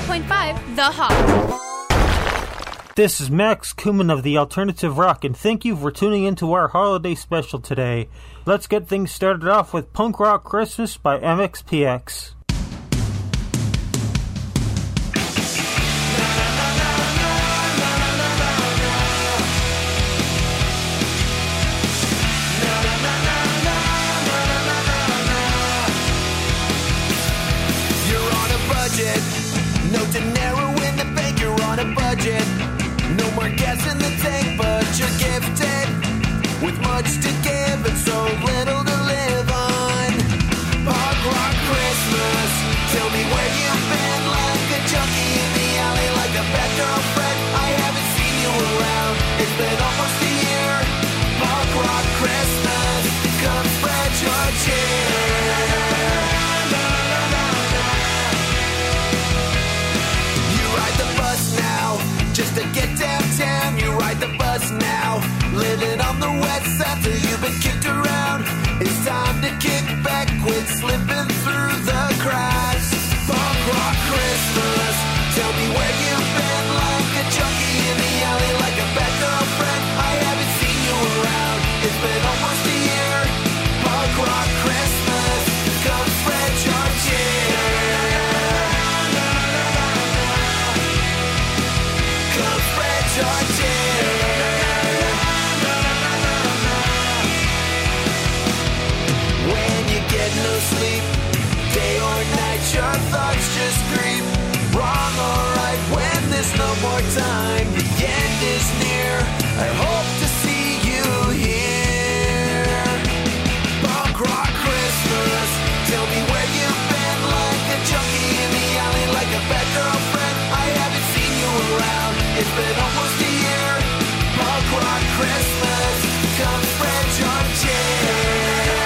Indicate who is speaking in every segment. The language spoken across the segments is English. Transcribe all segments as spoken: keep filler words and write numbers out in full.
Speaker 1: point five The Hop.
Speaker 2: This is Max Kuman of the Alternative Rock, and thank you for tuning into our holiday special today. Let's get things started off with Punk Rock Christmas by M X P X.
Speaker 3: You're on a budget, no dinero in the bank, you're on a budget. No more gas in the tank, but you're gifted with much to give and so little to live on. Punk Rock Christmas, tell me where you've been, like a junkie in the alley, like a bad girlfriend. I haven't seen you around, it's been almost a year. Punk Rock Christmas, come spread your cheer. You ride the bus now, just to get downtown, you ride the bus now. Living on the west side till you've been kicked around. It's time to kick back, quit slipping through the cracks. Punk Rock Christmas, tell me where you've been, like a junkie in the alley, like a bad girlfriend. I haven't seen you around, it's been almost a year. Punk Rock Christmas, come spread your cheer. Come spread your cheer. When you get no sleep, day or night, your thoughts just creep. Wrong or right, when there's no more time, the end is near. I hope to see you here. Punk Rock Christmas, tell me where you've been, like a junkie in the alley, like a bad girlfriend. I haven't seen you around, it's been almost a year. Punk Rock Christmas, come spread your cheer.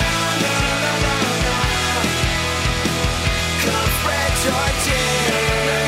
Speaker 3: Come spread your cheer.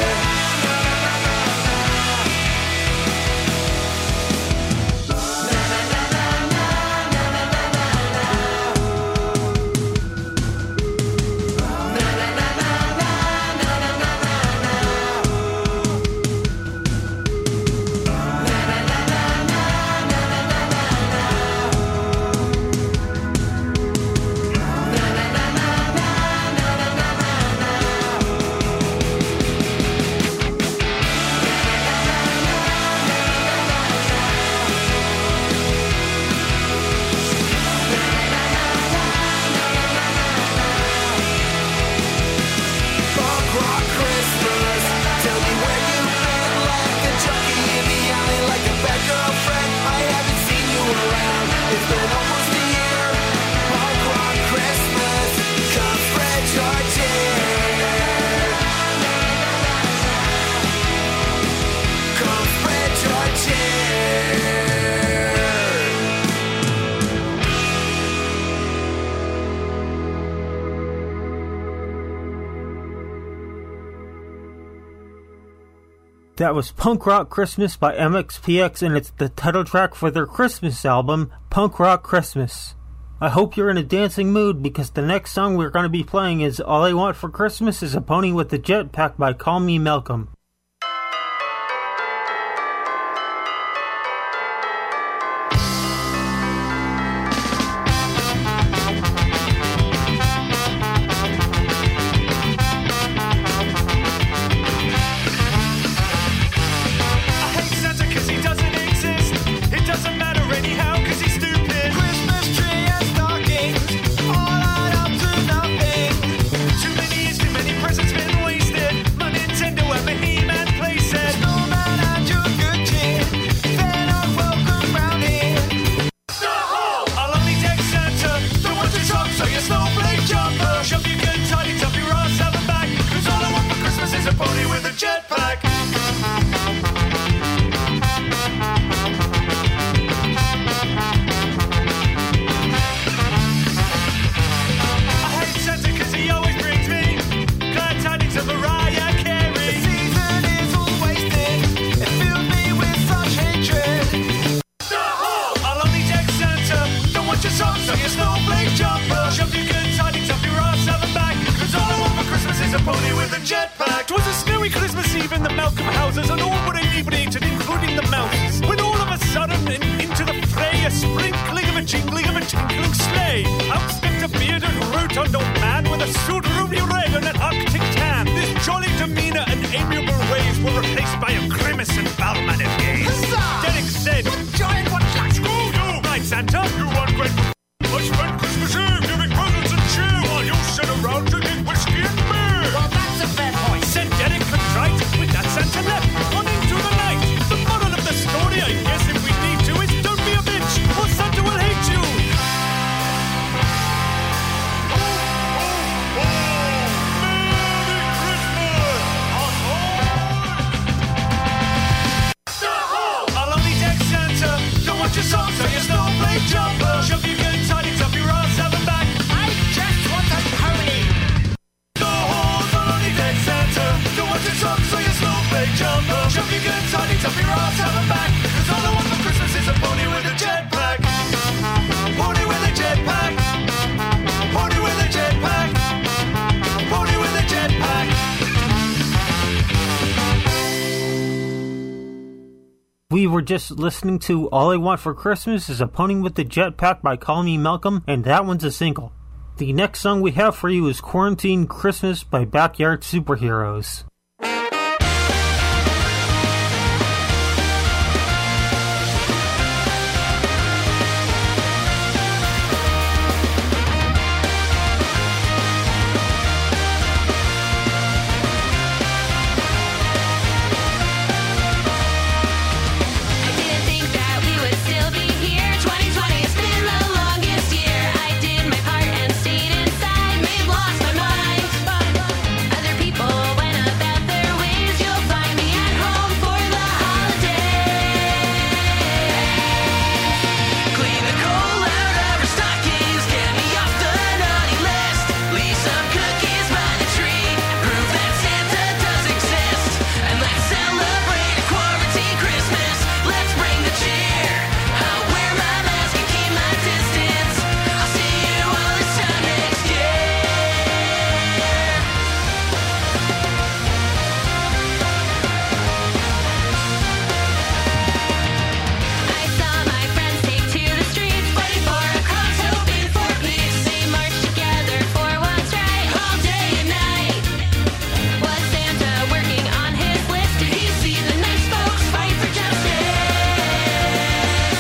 Speaker 3: Punk Rock Christmas, tell me where you've been, like a junkie in the alley, like a bad girlfriend. I haven't seen you around, it's been almost a year. Punk Rock Christmas, come spread your cheer. Come spread your cheer.
Speaker 2: That was Punk Rock Christmas by M X P X, and it's the title track for their Christmas album, Punk Rock Christmas. I hope you're in a dancing mood, because the next song we're going to be playing is All I Want for Christmas is a Pony with a Jetpack by Call Me Malcolm.
Speaker 4: I hate Santa 'cause he doesn't exist. It doesn't matter anyhow 'cause he's stupid. Christmas tree and stockings, all add up to nothing. Too many years, too many presents been wasted. My Nintendo ever he jetpack. 'Twas a snowy Christmas Eve in the Malcolm houses, and all were inebriated, including the mouse. When all of a sudden, in, into the fray, a sprinkling of a jingling of a tinkling sleigh. Out stepped a bearded, rotund old man with a suit ruby red and an Arctic tan. This jolly demeanor and amiable ways were replaced by a grimace and foul-mannered gaze.
Speaker 3: Huzzah!
Speaker 4: Derek said,
Speaker 3: Giant one flash.
Speaker 4: "Screw you, right, Santa? You ungrateful. I spent Christmas Eve giving presents and cheer while you sit around drinking whiskey and beer."
Speaker 3: Well, that's a fair point.
Speaker 4: Said Derek contrite. With that, Santa left, on into the night. The moral of the story, I guess if we need to, is don't be a bitch, or Santa will hate you. I'll only take Santa. Don't want your socks or your snowflake jumper. Shove your good tidings up your ass, have 'em back.
Speaker 3: I just want a pony.
Speaker 4: The horns, I'll only take Santa. Don't want your socks or your snowflake jumper. Shove your good tidings up your ass, have 'em back. 'Cause all I want for Christmas is a pony with a jetpack. Pony with a jetpack. Pony with a jetpack. Pony with a jetpack.
Speaker 2: We were just listening to All I Want for Christmas is a Pony with the Jetpack by Call Me Malcolm, and that one's a single. The next song we have for you is Quarantine Christmas by Backyard Superheroes.
Speaker 1: I didn't think that we would still be here. twenty twenty has been the longest year. I did my part and stayed inside. May have lost my mind. Other people went about their ways. You'll find me at home for the holidays.
Speaker 3: Clean the coal out of our stockings, get me off the naughty list. Leave some cookies by the tree, prove that Santa does exist. And let's celebrate a quarantine Christmas. Let's bring the cheer. I'll wear my mask and keep my distance. I'll see you all this time next year.
Speaker 1: I saw my friends take to the streets, fighting for a cause, hoping for peace. They marched together for what's right, all day and night. Was Santa working on his list? Did he see the nice folks fight for justice?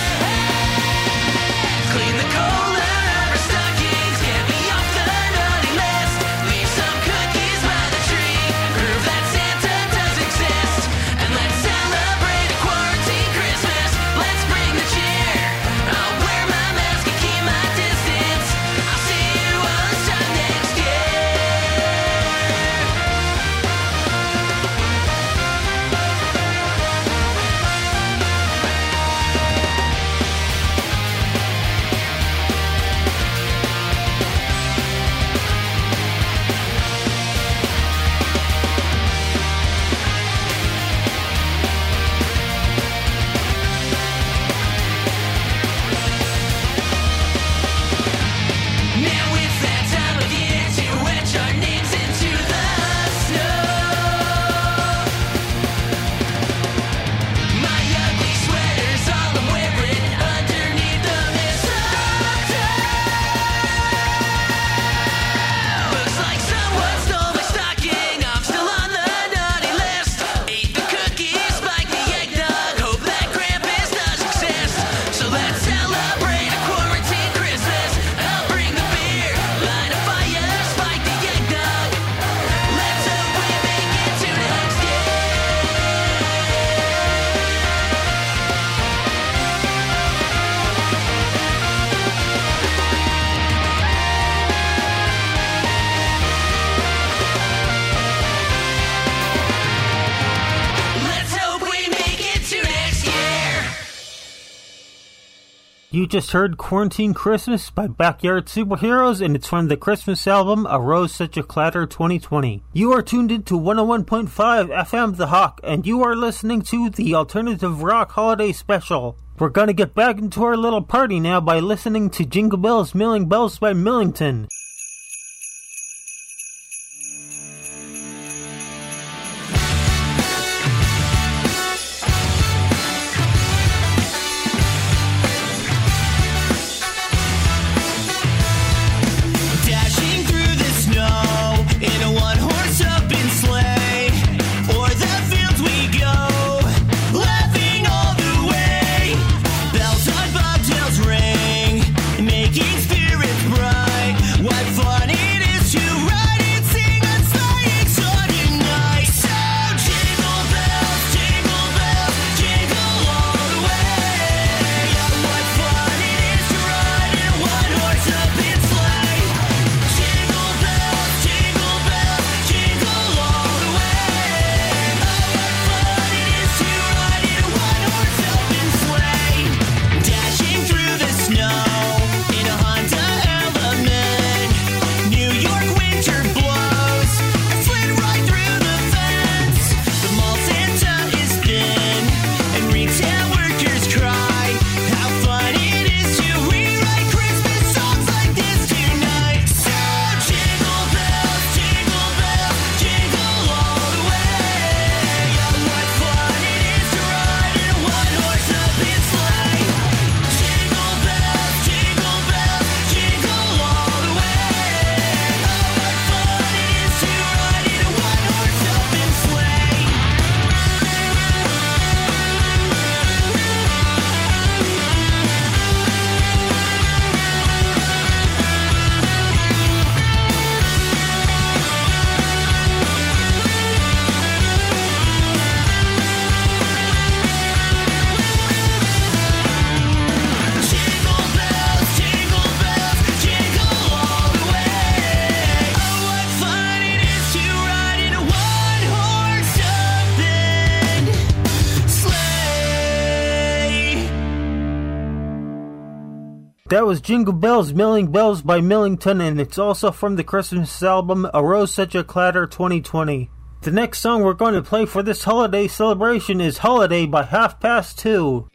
Speaker 3: Clean the coal out of our stockings, get me off the naughty list. Leave some cookies by the tree, prove that Santa does exist. And let's celebrate a quarantine Christmas. Let's bring the cheer. I'll wear my mask and keep my distance. I'll see you all this time next year. Now it's that time of year to etch our names into the snow. My ugly sweater's all I'm wearing underneath the mistletoe. Looks like someone stole my stocking. I'm still on the naughty list. Ate the cookies, spiked the eggnog. Hope that Krampus does exist. So let's celebrate a quarantine Christmas. I'll bring the beer, light a fire, spike the eggnog. Let's hope we make it to next year. Let's hope we make it to next year.
Speaker 2: You just heard Quarantine Christmas by Backyard Superheroes, and it's from the Christmas album A Rose Such a Clatter twenty twenty. You are tuned into one oh one point five F M The Hawk, and you are listening to the Alternative Rock Holiday Special. We're gonna get back into our little party now by listening to Jingle Bells, Milling Bells by Millington. That was Jingle Bells, Milling Bells by Millington, and it's also from the Christmas album A Rose Such a Clatter twenty twenty. The next song we're going to play for this holiday celebration is Holiday by Half Past Two.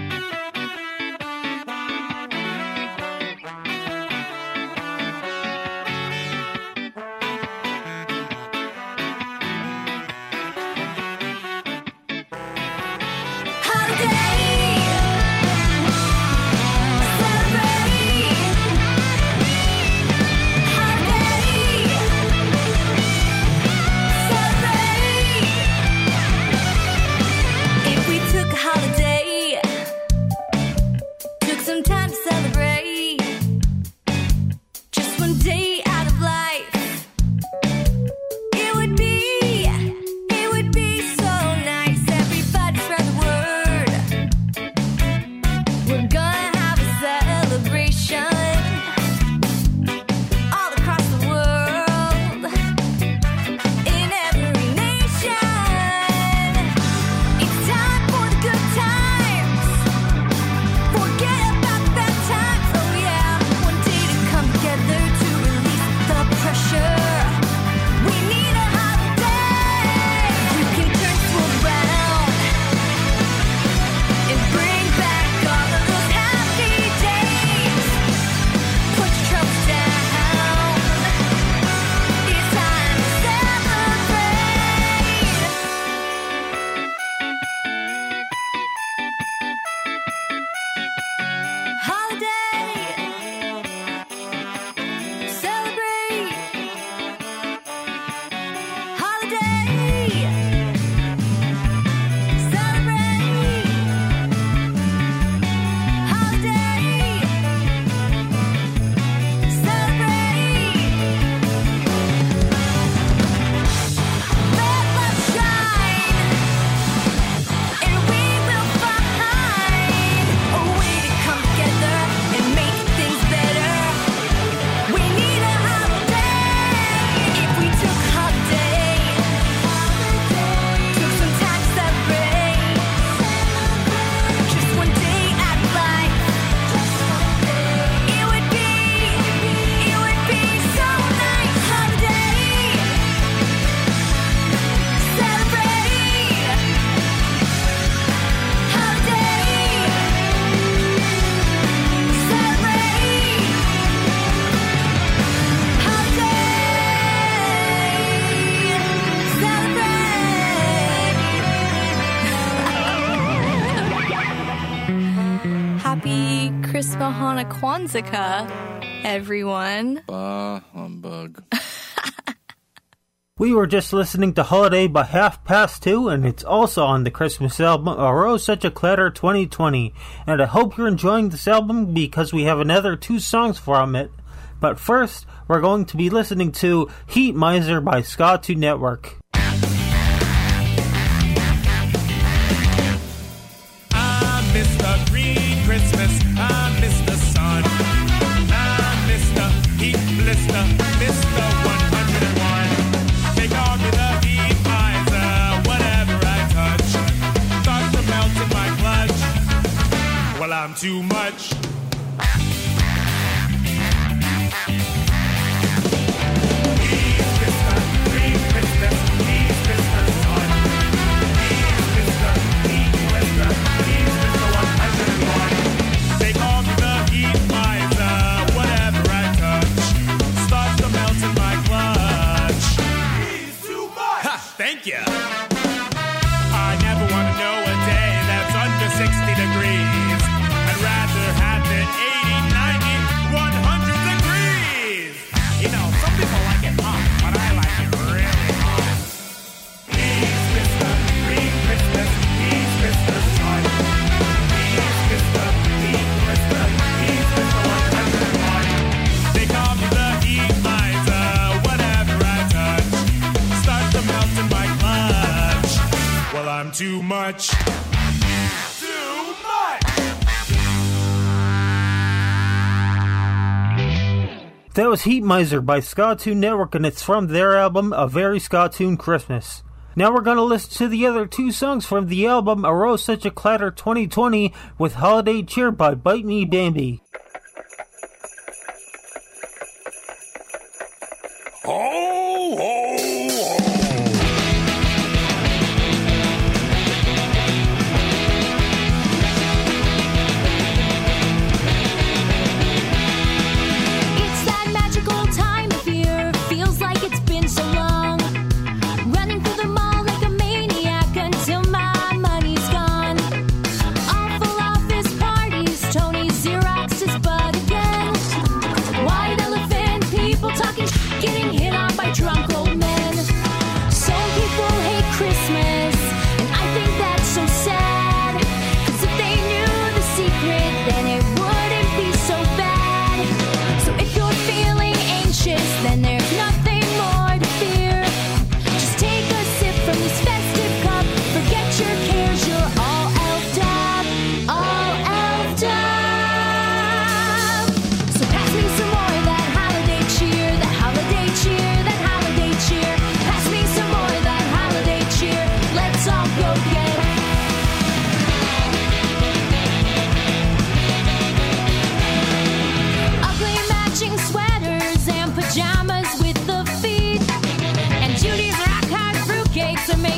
Speaker 5: Mahana Kwanzaa, everyone.
Speaker 6: Bah, humbug.
Speaker 2: We were just listening to Holiday by Half Past Two, and it's also on the Christmas album A Rose Such a Clatter twenty twenty. And I hope you're enjoying this album because we have another two songs from it. But first, we're going to be listening to Heat Miser by Ska two Network.
Speaker 4: I miss the green Christmas, I miss the sun, I miss the heat blister, miss the one hundred and one. They call me the heat miser, whatever I touch starts to melt in my clutch. Well, I'm too much. Thank you. I never want to know a day that's under sixty degrees. I'd rather have it eighty, ninety, one hundred degrees. You know, some people like it hot, but I like it really hot. He's Mister Green Christmas. He's Mister Sun. He's Mister Heat Mister. He's Mister one hundred and one. They call me the heat miser. Whatever I touch starts to melt in my clutch. Well, I'm too much. Too much.
Speaker 2: That was Heat Miser by Ska two Network, and it's from their album A Very Ska Tune Christmas. Now we're going to listen to the other two songs from the album A Rose Such a Clatter twenty twenty with Holiday Cheer by Bite Me Bambi.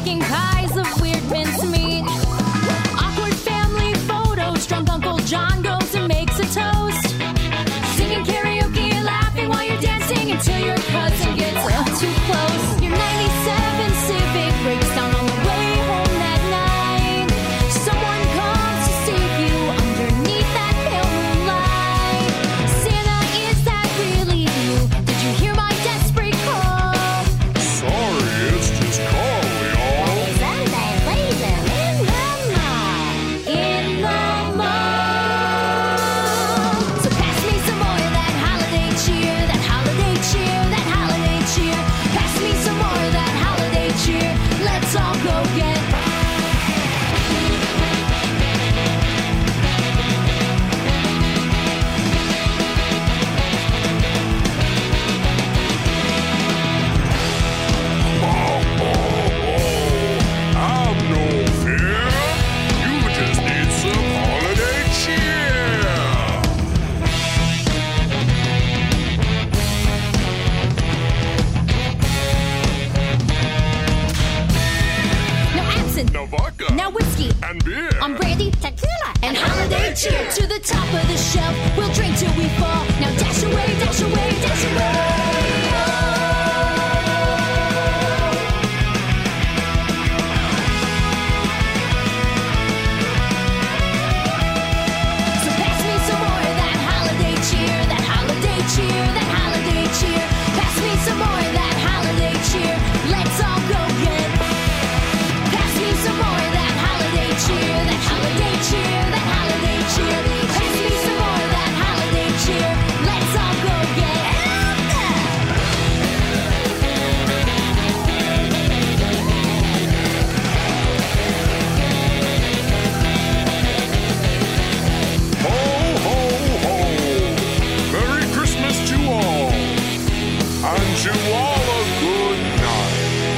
Speaker 6: making pies of weird mincemeat. Awkward family photos, drunk Uncle John goes and makes a toast. Singing karaoke and laughing while you're dancing until your cousin gets uh, too close. Your ninety-seven Civic breaks down on the way home that night. Someone comes to save you underneath that pale moonlight. Santa, is that really you? Did you hear my desperate call?
Speaker 7: Sorry, it's just Carl, y'all.
Speaker 6: Sunday blazing in the mall. In the mall. So pass me some more of that holiday cheer, that holiday cheer, that holiday cheer. Pass me some more of that holiday cheer. Let's all go get.
Speaker 7: I'm no fear. You just need some holiday cheer.
Speaker 6: Now absinthe,
Speaker 7: Now vodka.
Speaker 6: now whiskey.
Speaker 7: And beer.
Speaker 6: On brandy, tequila, and holiday cheer. To the top of the shelf, we'll drink till we fall. Now dash away, dash away, dash away. So pass me some more of that holiday cheer, that holiday cheer, that holiday cheer. Pass me some more of that holiday cheer. Let's all go get. Pass me some more of that holiday cheer, that holiday cheer, that holiday cheer. Pass me some more of that holiday cheer. Let's all go get.
Speaker 7: Ho, ho, ho. Merry Christmas to all. And to all a good night.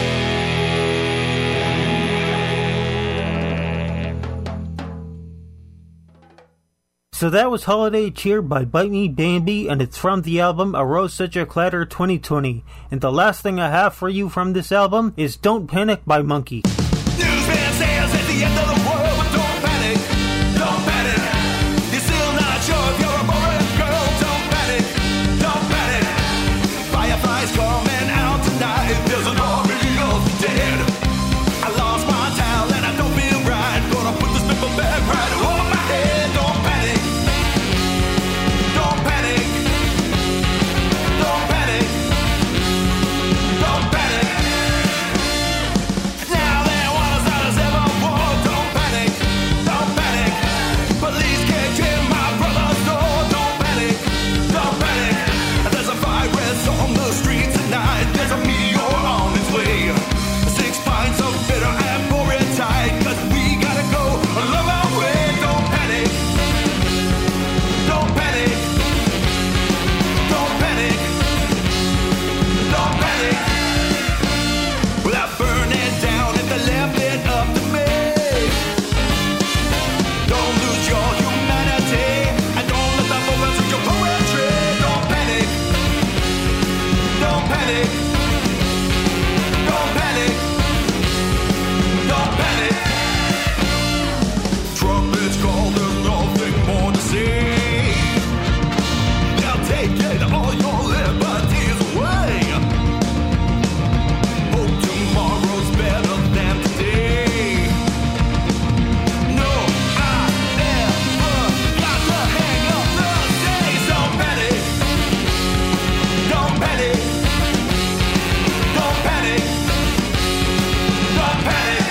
Speaker 2: So that was Holiday Cheer by Bite Me Bambi, and it's from the album A Rose Such a Clatter twenty twenty. And the last thing I have for you from this album is Don't Panic by Monkey.
Speaker 3: Newsman says at the end of the world, but don't panic, don't panic. You're still not sure if you're a boy or a girl. Don't panic, don't panic. Fireflies coming out tonight. There's an army of the dead. I lost my towel and I don't feel right. Gonna put this paper bag right over my head. Don't panic, don't panic, don't panic, don't panic. Now they want us out as ever war. Don't panic, don't panic. Police can't kill my brother's door. Don't panic, don't panic. There's a virus on the streets tonight. There's a meteor on its way. Six pints of bitter and pour it tight. Cause we gotta go love our way. Don't panic, don't panic, don't panic, don't panic. Well, I burned it down if they left it up to me. Don't lose your humanity, and don't let that bullets with your poetry. Don't panic, don't panic, don't panic, don't panic. Trumpets call, there's nothing more to say. They'll take it all your liberties away. Hope tomorrow's better than today. No, I ever got to hang up the days. Don't panic, don't panic, don't panic, don't panic.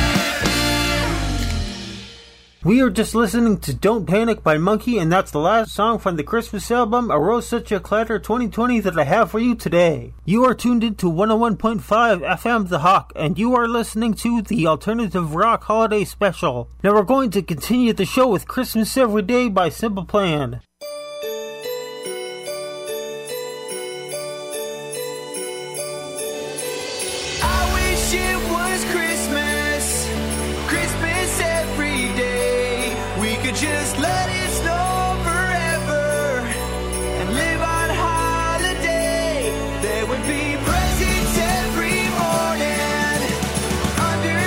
Speaker 2: We are just listening to Don't Panic by Monkey, and that's the last song from the Christmas album A Rose Such a Clatter twenty twenty that I have for you today. You are tuned into one oh one point five F M The Hawk, and you are listening to the Alternative Rock Holiday Special. Now we're going to continue the show with Christmas Every Day by Simple Plan.
Speaker 3: I wish it was Christmas, Christmas every day. We could just let it snow forever and live on holiday. There would be presents every morning under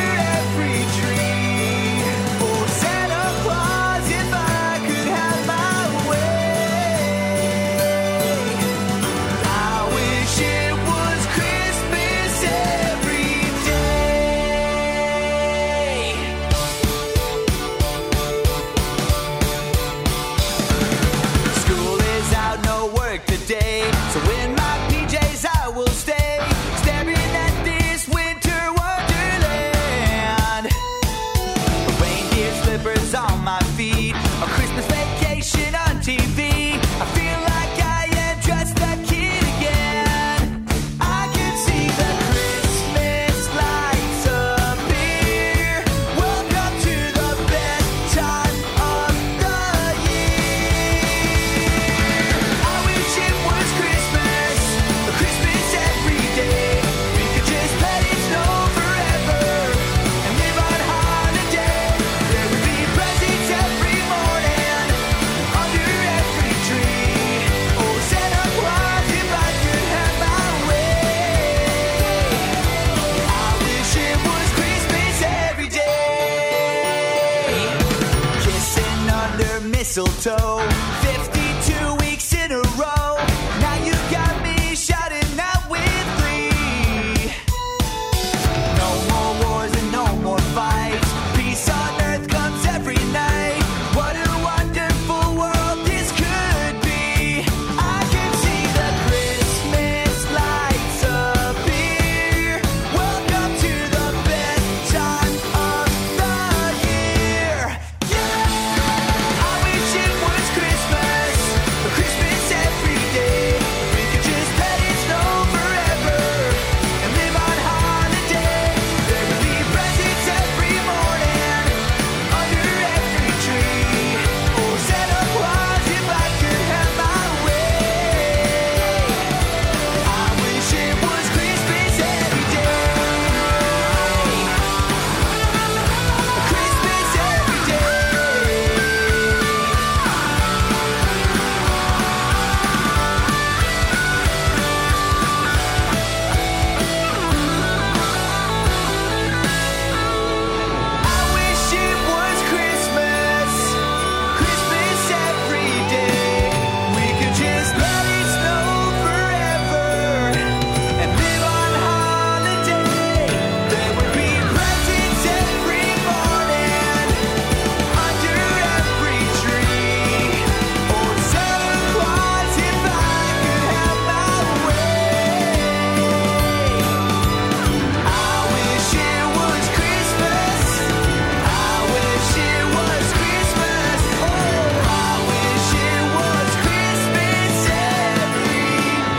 Speaker 3: wars and no more fights. Peace on earth comes every night. What a wonderful world this could be. I can see the Christmas lights appear. Welcome to the best time of the year. Yeah! I wish it was Christmas, but Christmas every day. We could just let it snow forever and live on holiday. There would be presents every morning under every tree. Oh, Santa Claus, if I could have my way. I wish it was Christmas every day. Christmas every day. I wish it was Christmas, Christmas every day. We could just let it snow forever and live on holiday. There would be presents every morning under every tree. Oh, Santa Claus, if I could have my way. I wish it was Christmas. I wish it was Christmas. Oh, I wish it was Christmas every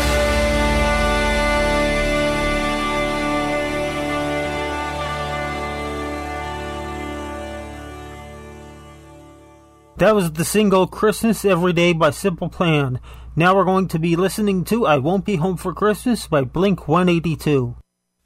Speaker 2: That was the single Christmas Every Day by Simple Plan. Now we're going to be listening to I Won't Be Home for Christmas by Blink one eighty-two.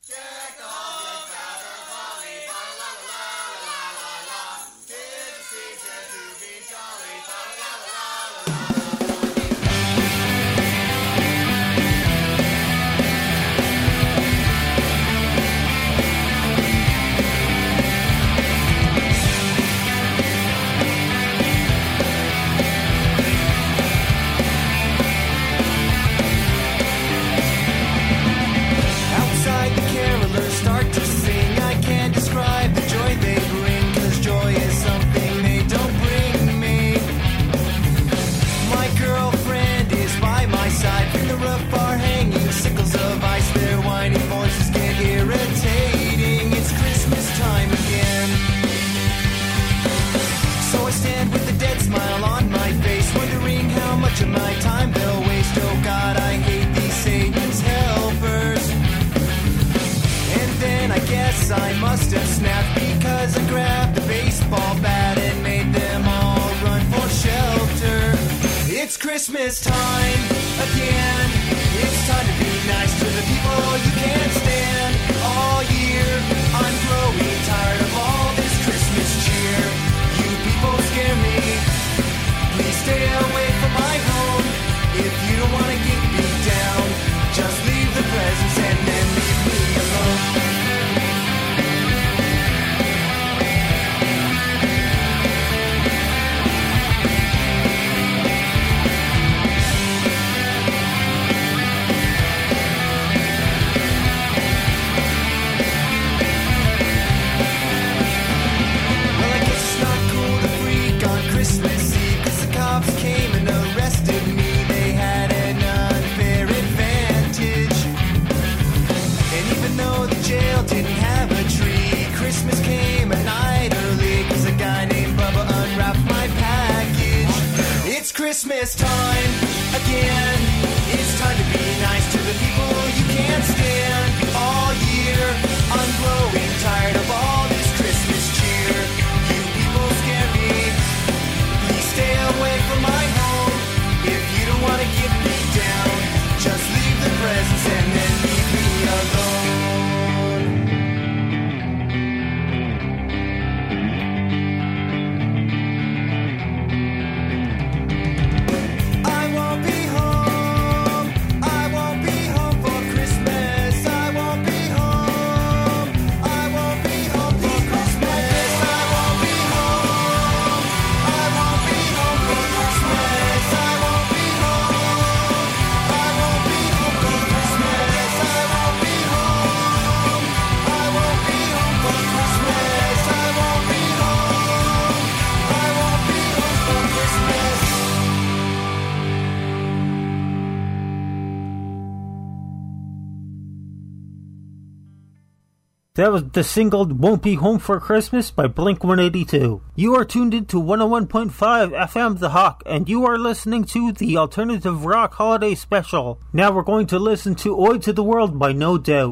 Speaker 3: Outside, the carolers start to sing. I can't describe the joy they bring, 'cause joy is something they don't bring me. My girlfriend is by my side. From the roof are hanging sickles of ice. Their whining voices get irritating. It's Christmas time again. So I stand with a dead smile on my face, wondering how much of my time they'll waste. Oh God, I hate these Satan's helpers. And then I guess I must have snapped, because I grabbed the baseball bat and made them all run for shelter. It's Christmas time again. It's time to be nice to the people you can't stand. All year I'm growing tired of all this Christmas cheer. You people scare me. Please stay away from my home. If you don't want to get me down, just leave the presents and then leave me alone. Well, I guess it's not cool to freak on Christmas Eve, 'cause the cops came and arrested me. They had an unfair advantage. And even though the jail didn't have a tree, Christmas came a night early, 'cause a guy named Bubba unwrapped my package. It's Christmas time again. It's time to be nice to the people you can't stand. All year I'm growing tired of all this Christmas cheer. You people scare me. Please stay away from my home. If you don't want to get me down, just leave the presents and then leave me alone. I won't be home
Speaker 2: That was the single Won't Be Home for Christmas by Blink one eighty-two. You are tuned into one oh one point five F M The Hawk, and you are listening to the Alternative Rock Holiday Special. Now we're going to listen to Ode to the World by No Doubt.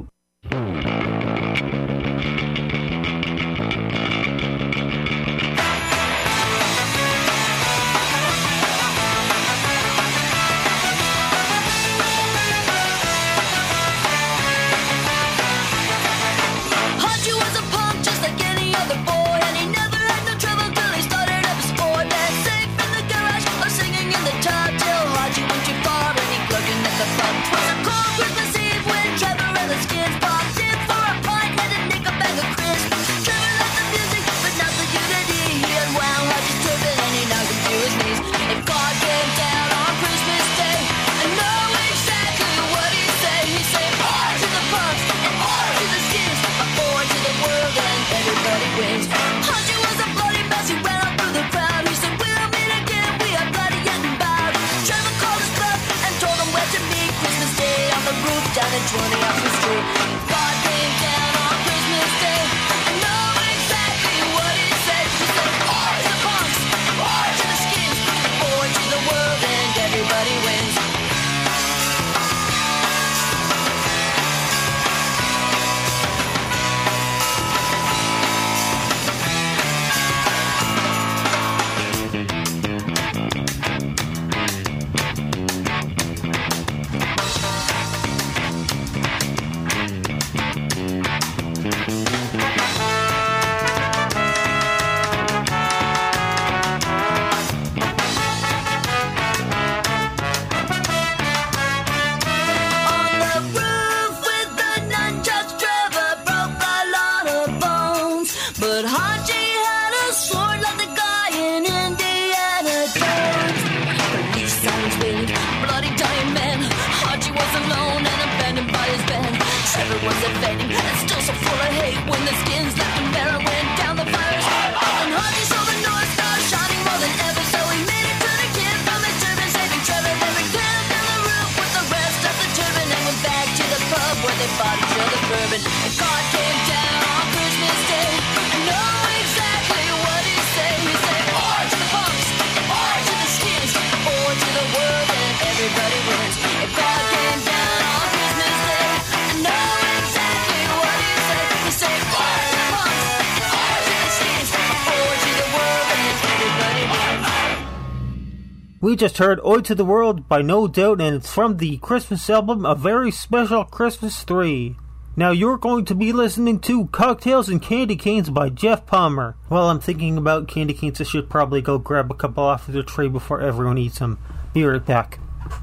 Speaker 2: We just heard Ode to the World by No Doubt, and it's from the Christmas album A Very Special Christmas three. Now you're going to be listening to Cocktails and Candy Canes by Jeff Palmer. While I'm thinking about candy canes, I should probably go grab a couple off of the tray before everyone eats them. Be right back.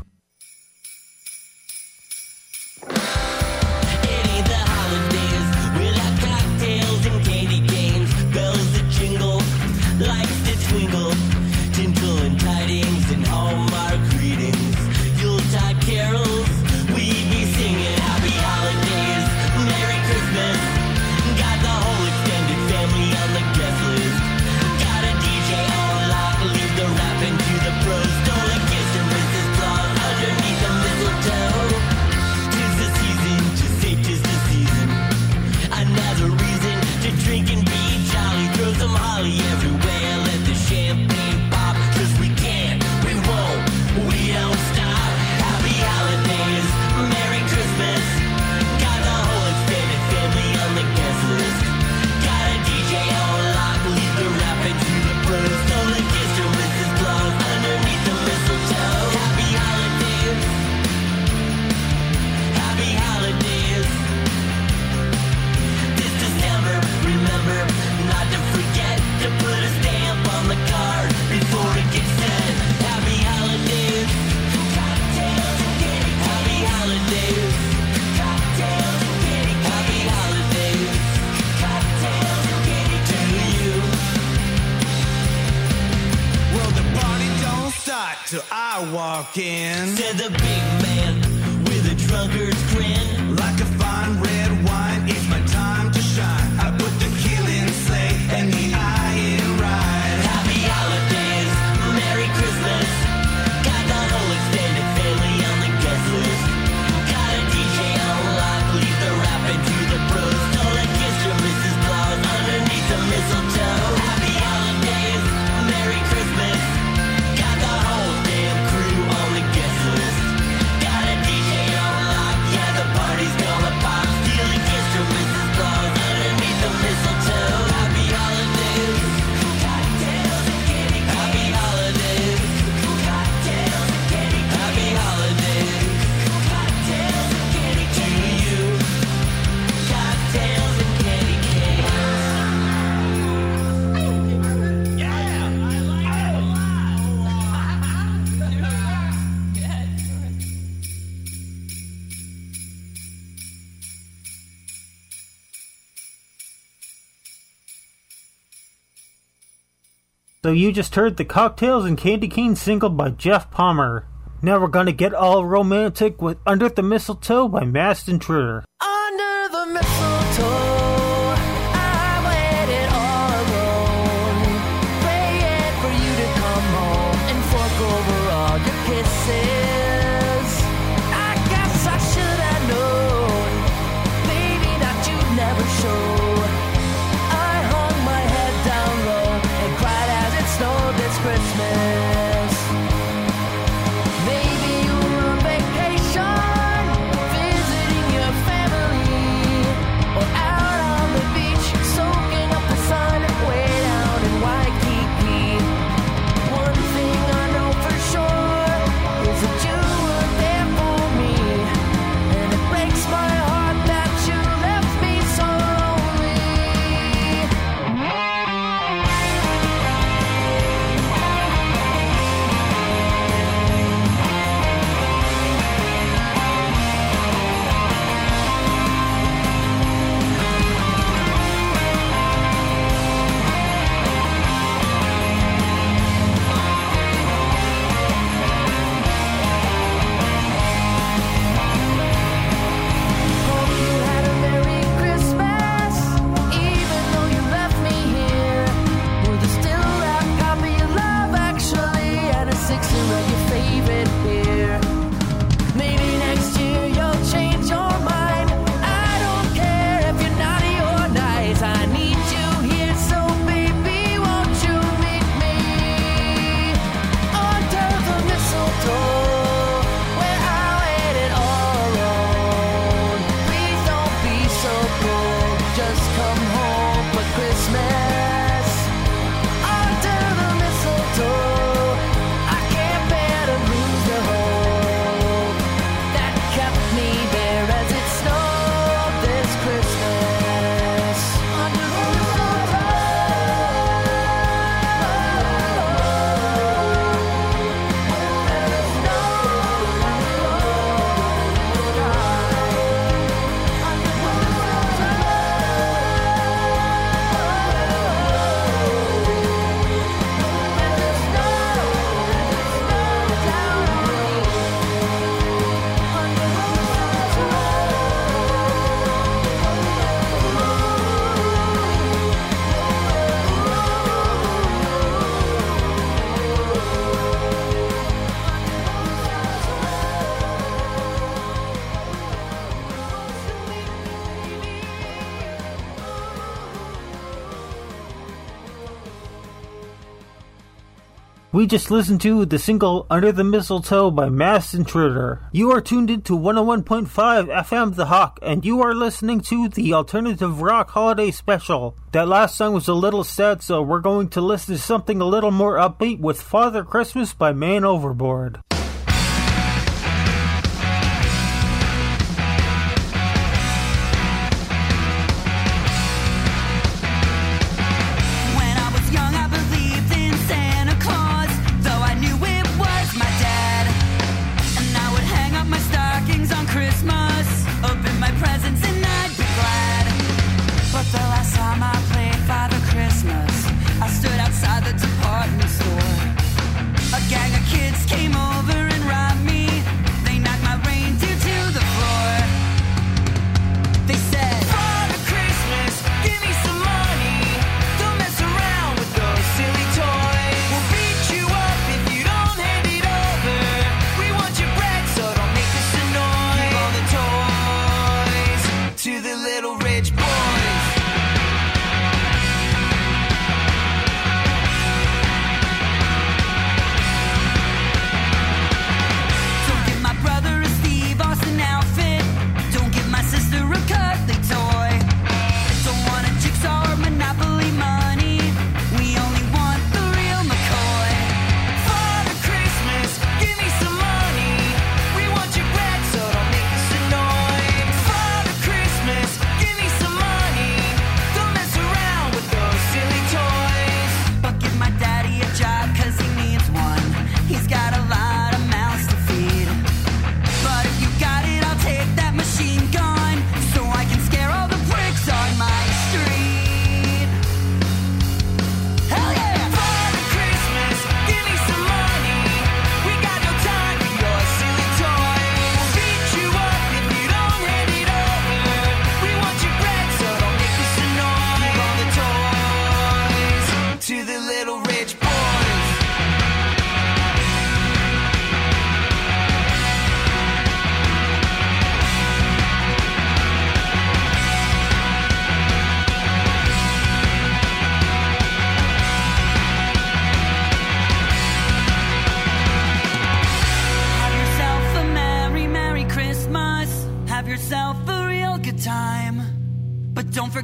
Speaker 3: till I walk in.
Speaker 8: Said the big man with a drunkard's grin.
Speaker 3: Like a fine red wine, it's my time to shine. I put the kill in sleigh and the eye in ride.
Speaker 8: Happy holidays, Merry Christmas. Got the whole extended family on the guest list. Got a D J on lock, leave the rapping to the pros. Stole a kiss
Speaker 2: So you just heard the Cocktails and Candy Cane single by Jeff Palmer. Now we're gonna get all romantic with Under the Mistletoe by Masked Intruder.
Speaker 3: Under the mistletoe, I waited all alone, praying for you to come home and fork over all your kisses. I guess I should have known, baby, that you'd never show. I hung my head down low and cried as it snowed this Christmas. Maybe you were on vacation, visiting your family, or out on the beach, soaking up the sun way down in Waikiki. One thing I know for sure is that you were there for me, and it breaks my heart that you left me so lonely. Hope you had a Merry Christmas, even though you left me here with a still wrapped copy of Love Actually and a sixer of your favorite beer. Maybe next year you'll change your mind. I don't care if you're naughty or nice. I need you here, so baby, won't you meet me under the mistletoe where I waited all alone? Please don't be so cold. Just come home for Christmas. Under the mistletoe, I can't bear to lose the hope that kept me there as it snowed this Christmas. Under the
Speaker 2: We just listened to the single Under the Mistletoe by Masked Intruder. You are tuned into one oh one point five F M The Hawk, and you are listening to the Alternative Rock Holiday Special. That last song was a little sad, so we're going to listen to something a little more upbeat with Father Christmas by Man Overboard.
Speaker 9: When I was young, I believed in Santa Claus, though I knew it was my dad. And I would hang up my stockings on Christmas, open my presents, and I'd be glad. But the last time I played Father Christmas, I stood outside the department store. A gang of kids came over and robbed me. They knocked my reindeer to the floor. They said, Father Christmas, give me some money. Don't mess around with those silly toys. We'll beat you up if you don't hand it over. We want your bread, so don't make us annoy. Give all the toys to the little rich boys.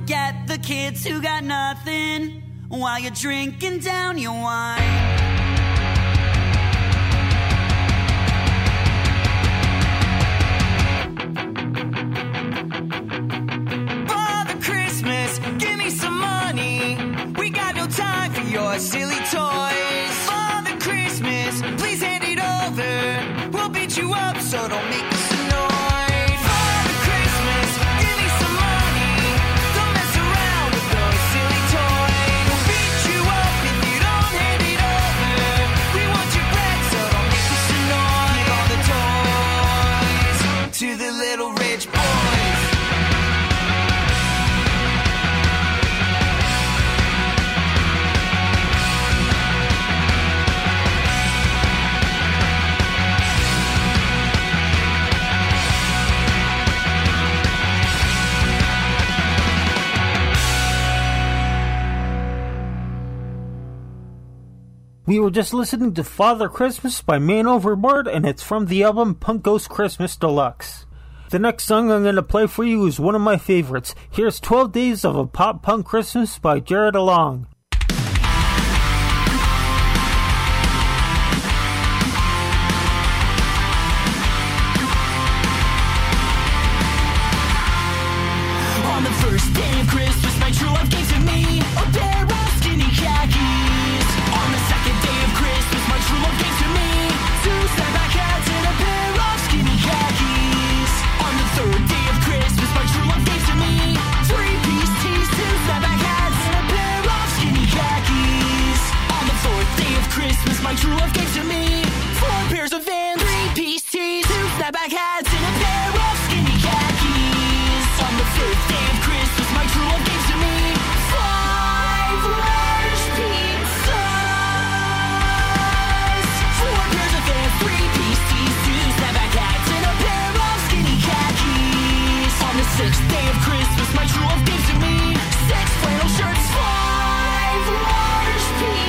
Speaker 9: forget the kids who got nothing while you're drinking down your wine.
Speaker 3: Your silly toys. Father Christmas, please hand it over. We'll beat you up, so don't make us annoyed. Father Christmas, give me some money. Don't mess around with those silly toys. We'll beat you up if you don't hand it over. We want your bread, so don't make us annoyed. Give all the toys to the little rich boys.
Speaker 2: We were just listening to Father Christmas by Man Overboard, and it's from the album Punk Goes Christmas Deluxe. The next song I'm going to play for you is one of my favorites. Here's twelve Days of a Pop Punk Christmas by Jared Along.
Speaker 8: On the first day of Christmas, my true love gave to me a pair of skinny khakis. On the second day of Christmas, my true love gave to me two snapback hats and a pair of skinny khakis. On the third day of Christmas, my true love gave to me three-piece tees, two snapback hats and a pair of skinny khakis. On the fourth day of Christmas, my true love gave to me four pairs of Vans, three-piece tees, two snapback hats and a pair of skinny khakis. On the fifth day of Christmas, my true love gave to me five large pizzas, four pairs of Vans, three-piece tees, two snapback hats, and a pair of skinny khakis. On the sixth day of Christmas, my true love gave to me six flannel shirts, five large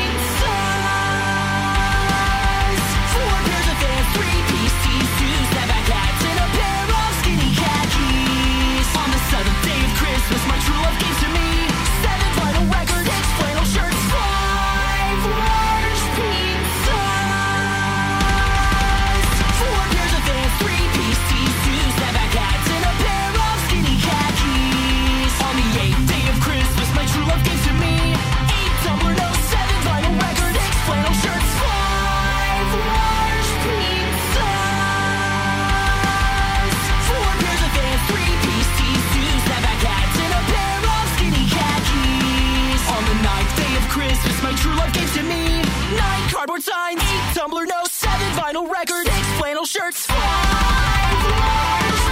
Speaker 8: pizzas, four pairs of Vans, three-piece tees, two snapback hats, and a pair of skinny khakis. On the seventh day of Christmas, my true love gave to me seven vinyl records, six flannel shirts, five large pizzas, four pairs of Vans, three-piece tees, two snapback hats, and a pair of skinny khakis. On the eighth day of Christmas, my true love gave to me eight tumbler notes, seven vinyl records, six flannel shirts, five large pizzas, four pairs of Vans, three-piece tees, two snapback hats, and a pair of skinny khakis. On the ninth day of Christmas, my true love gave to me nine cardboard signs, eight tumbler notes, seven vinyl records, six flannel shirts, five large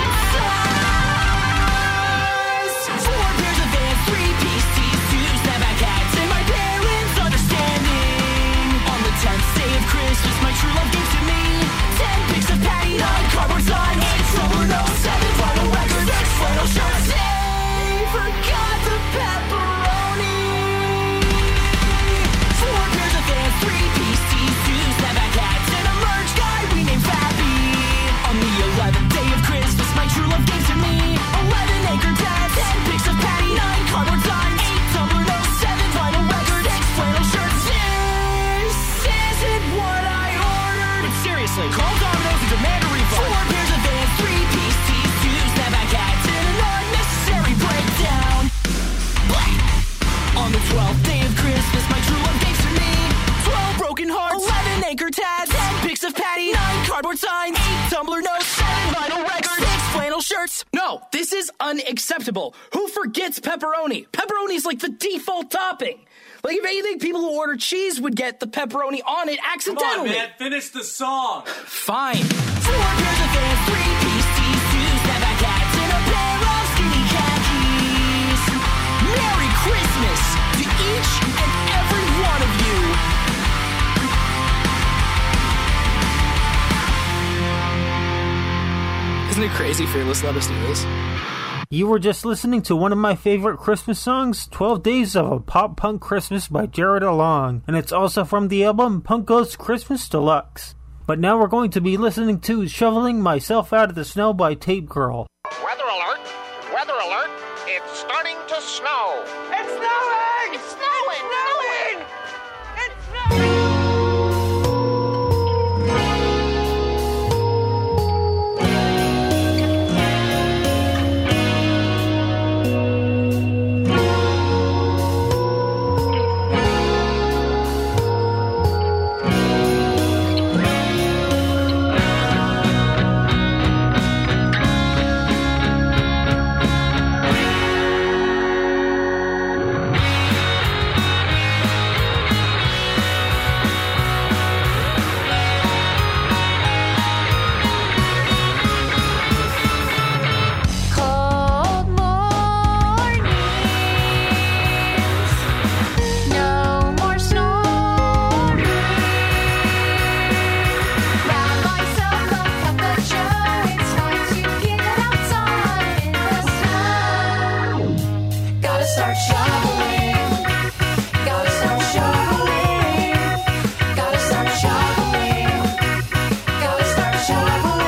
Speaker 8: pizzas, four pairs of Vans, three-piece tees, two snapback hats, and my parents' understanding. On the tenth day of Christmas, my true love gave to me ten pics of Patty, nine cardboard signs, eight tumbler notes, seven vinyl records, six flannel shirts. They forgot the pepperoni. Four pairs of Vans, three-piece tees, two snapback hats, and a merch guy we named Fappy. On the eleventh day of Christmas, my true love gave to me eleven anchor tabs, ten pics of Patty, nine cardboard signs, eight tumbler notes, seven vinyl records, six flannel shirts. This isn't what I ordered. But seriously, call Domino's and demand a refund. Four pairs of Vans, three-piece tees, two snapback hats, and an unnecessary breakdown. Blah. On the twelfth day of Christmas, my true love gave to me twelve broken hearts, eleven anchor tabs, ten pics of Patty, nine cardboard signs, eight tumbler notes, seven vinyl records, six flannel shirts.
Speaker 10: No, this is unacceptable. Who forgets pepperoni? Pepperoni is like the default topping. Like, if anything, people who order cheese would get the pepperoni on it accidentally.
Speaker 11: Come on, man, finish the song.
Speaker 10: Fine.
Speaker 8: Four pairs of Vans, three-piece tees, two snapback hats, and a pair of skinny khakis.
Speaker 10: Merry Christmas to each and every one of you. Isn't it crazy Fearless let us do this?
Speaker 2: You were just listening to one of my favorite Christmas songs, twelve Days of a Pop Punk Christmas by Jared Along, and it's also from the album Punk Goes Christmas Deluxe. But now we're going to be listening to Shoveling Myself Out of the Snow by Tape Girl.
Speaker 12: Weather alert! Weather alert! It's starting to snow.
Speaker 3: It's snowing!
Speaker 12: It's snowing!
Speaker 3: Snowing! It's snowing!
Speaker 6: Cold mornings, no more snoring. Grab myself a cup of joe. It's time to get outside in the snow. Gotta start shoveling. Gotta start shoveling. Gotta start shoveling. Gotta start shoveling.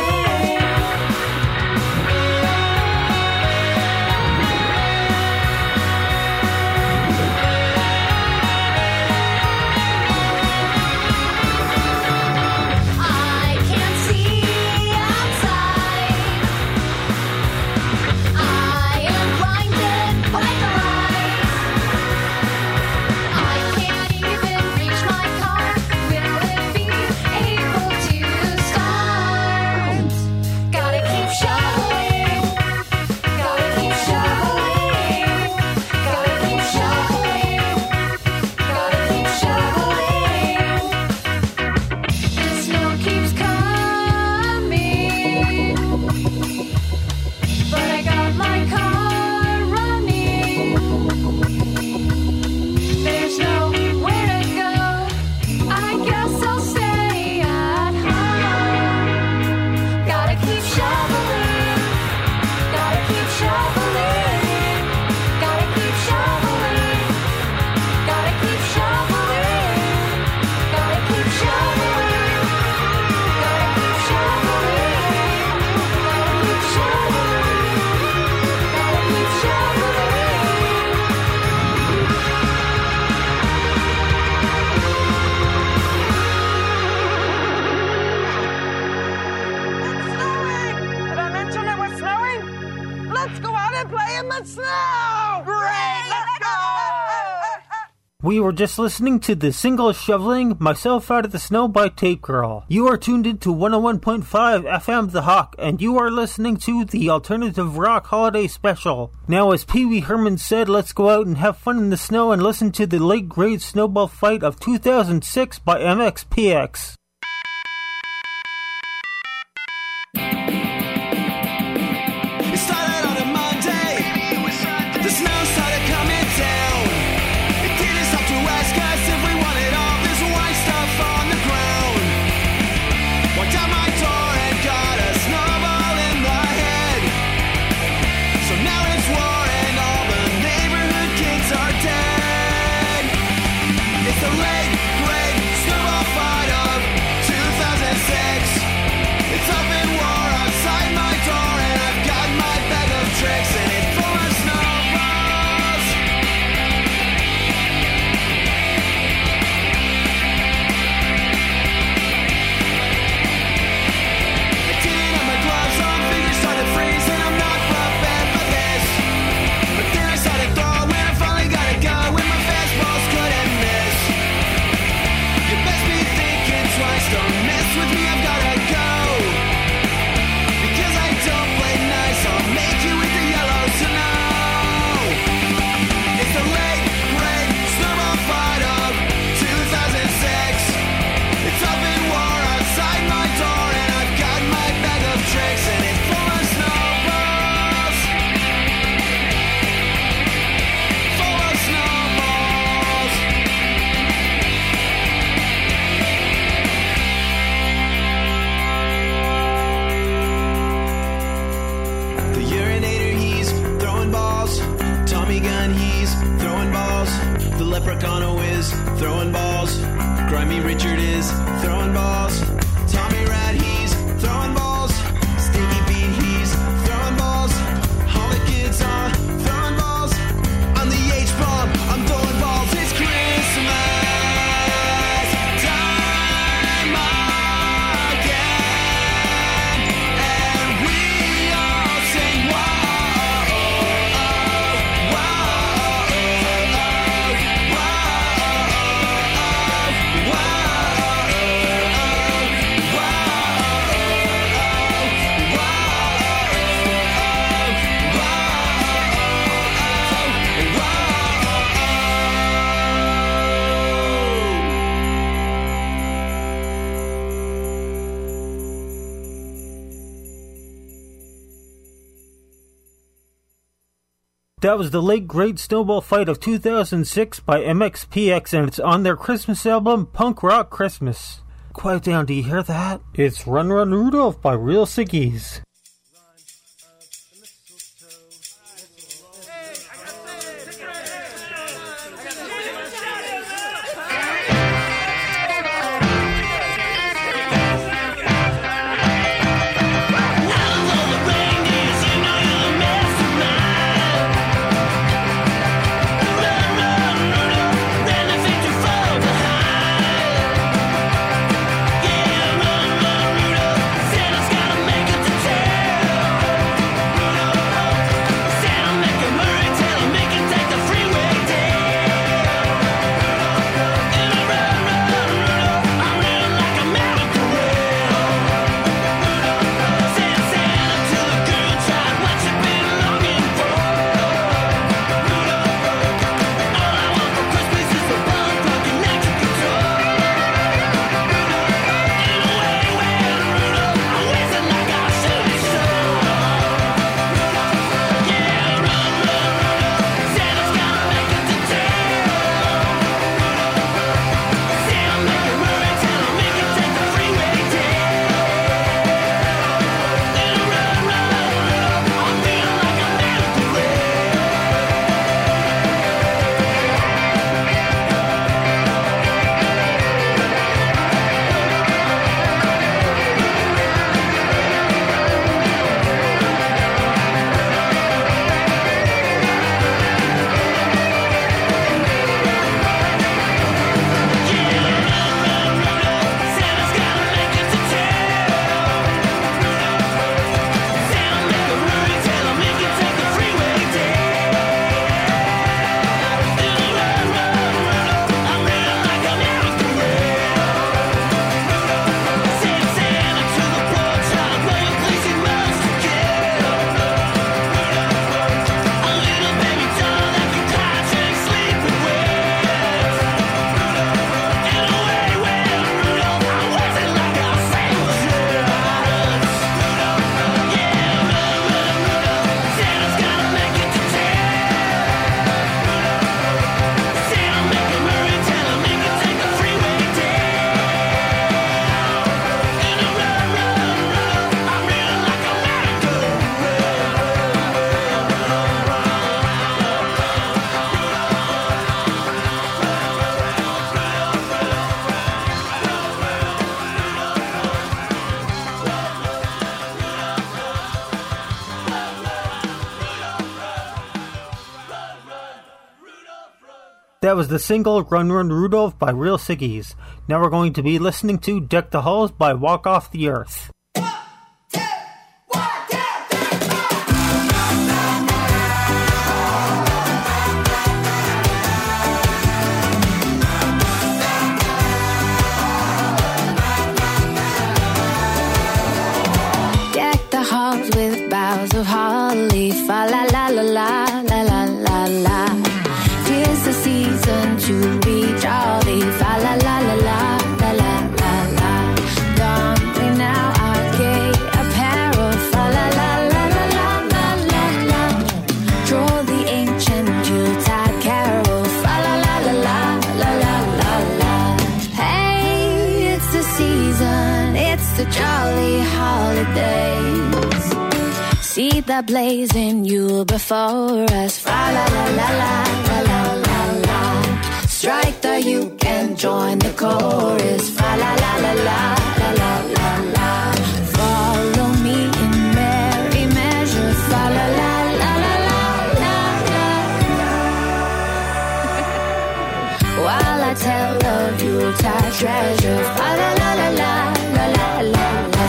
Speaker 6: I can't see outside. I am blinded by the lights. I can't even reach my car. Will it be able to start? Gotta keep shoveling. Gotta keep shoveling. Gotta keep shoveling. Gotta keep shoveling. The snow keeps coming, but I got my car running. There's nowhere to go. I guess I'll stay at home. Gotta keep shoveling. Gotta keep shoveling. Gotta keep shoveling. Gotta keep shoveling. Gotta keep shoveling. Gotta keep shoveling. Gotta keep shoveling. Gotta keep shoveling.
Speaker 3: It's snowing! Did I mention it was snowing? Let's go out and play in the snow! Great! Let's go!
Speaker 2: We were just listening to the single Shoveling Myself Out of the Snow by Tape Girl. You are tuned into one oh one point five F M The Hawk, and you are listening to the Alternative Rock Holiday Special. Now, as Pee Wee Herman said, let's go out and have fun in the snow and listen to the late grade snowball fight of two thousand six by M X P X.
Speaker 3: It started on a Monday. The snow started coming down. It didn't stop to ask us if we wanted all this white stuff on the ground. Walked out my door and got a snowball in the head. So now it's war and all the neighborhood kids are dead. It's the late, great snowball fight of two thousand six. It's up in war outside my door, and I've got my bag of tricks, and it's full of snowballs. I didn't have my gloves on, fingers started freezing, I'm not prepared for this. But then I started throwing, I finally gotta go, and my fastballs couldn't miss. You best be thinking twice, don't mess with me, I've gotta go. Because I don't play nice, I'll make you with the yellow snow. It's the late, great snowball fight of two thousand six. It's up in war outside my door, and I've got my bag of tricks, and it's full of snowballs. Full of snowballs. The urinator, he's throwing balls. Tommy gun, he's throwing balls. The leprechaun is throwing balls. Grimy Richard is throwing balls. Tommy Rat, he's throwing balls. Stinky Pete, he's throwing balls. All the kids are throwing balls.
Speaker 2: That was the late great Snowball Fight of two thousand six by M X P X, and it's on their Christmas album, Punk Rock Christmas. Quiet down, do you hear that? It's Run Run Rudolph by Real Sickies. That was the single Run Run Rudolph by Real Sickies. Now we're going to be listening to Deck the Halls by Walk Off the Earth.
Speaker 6: Deck the halls with boughs of holly, fa la la la la la la la la. Tis the season to be jolly, fa la la la la la la la la. Don we now our gay apparel, fa la la la la la la la la. Draw the ancient Yuletide carol, fa la la la la la la la la. Hey, it's the season, it's the jolly holidays. See the blazing Yule before us, fa la la la la la la la la. Strike the uke and join the chorus, fa la la la la la la la la. Follow me in merry measure, fa la la la la la la la. While I tell of Yuletide treasure, fa la la la la la la la la.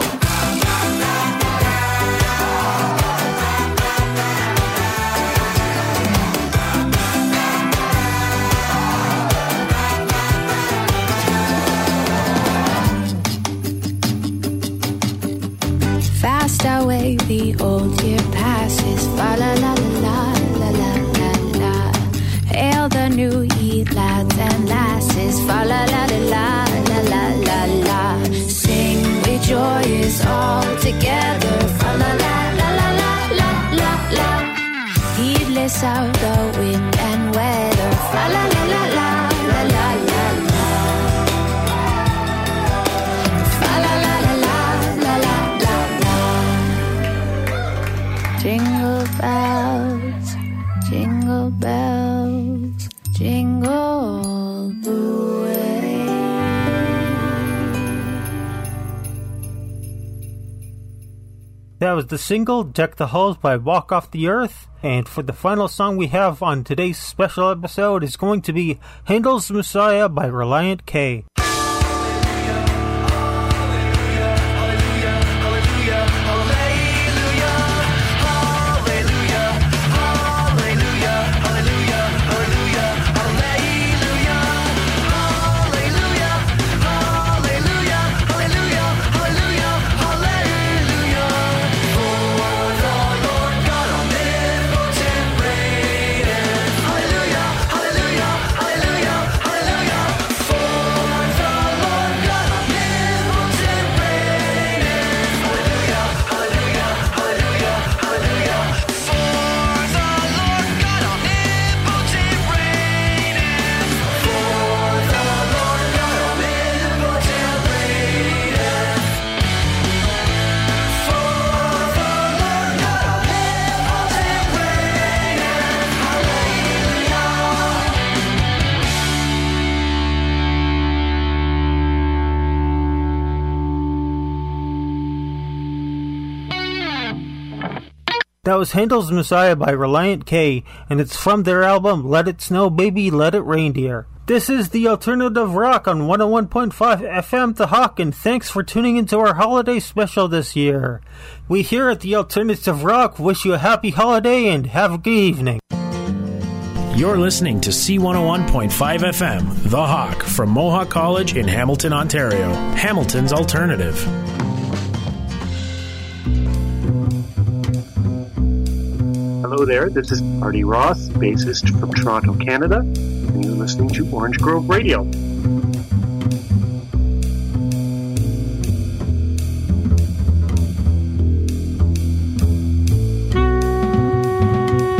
Speaker 6: Fast away the old year passes, fa la la la la la la la. Hail the new ye lads and lasses, fa la la la la la la la. Sing with joyous all together, fa la la la la la la la la. Heedless It's out the wind and weather. Fa la la la la la la la la. Fa la la la la la la la la. Jingle bells, jingle bells, jingle all the way.
Speaker 2: That was the single, Deck the Halls by Walk Off the Earth. And for the final song we have on today's special episode is going to be Handel's Messiah by Reliant K. That was Handel's Messiah by Reliant K, and it's from their album Let It Snow Baby, Let It Reindeer. This is the Alternative Rock on one oh one point five F M The Hawk, and thanks for tuning into our holiday special this year. We here at the Alternative Rock wish you a happy holiday and have a good evening.
Speaker 12: You're listening to C one oh one point five F M The Hawk from Mohawk College in Hamilton, Ontario. Hamilton's Alternative.
Speaker 13: Hello there, this is Artie Ross, bassist from Toronto, Canada, and you're listening to Orange Grove Radio.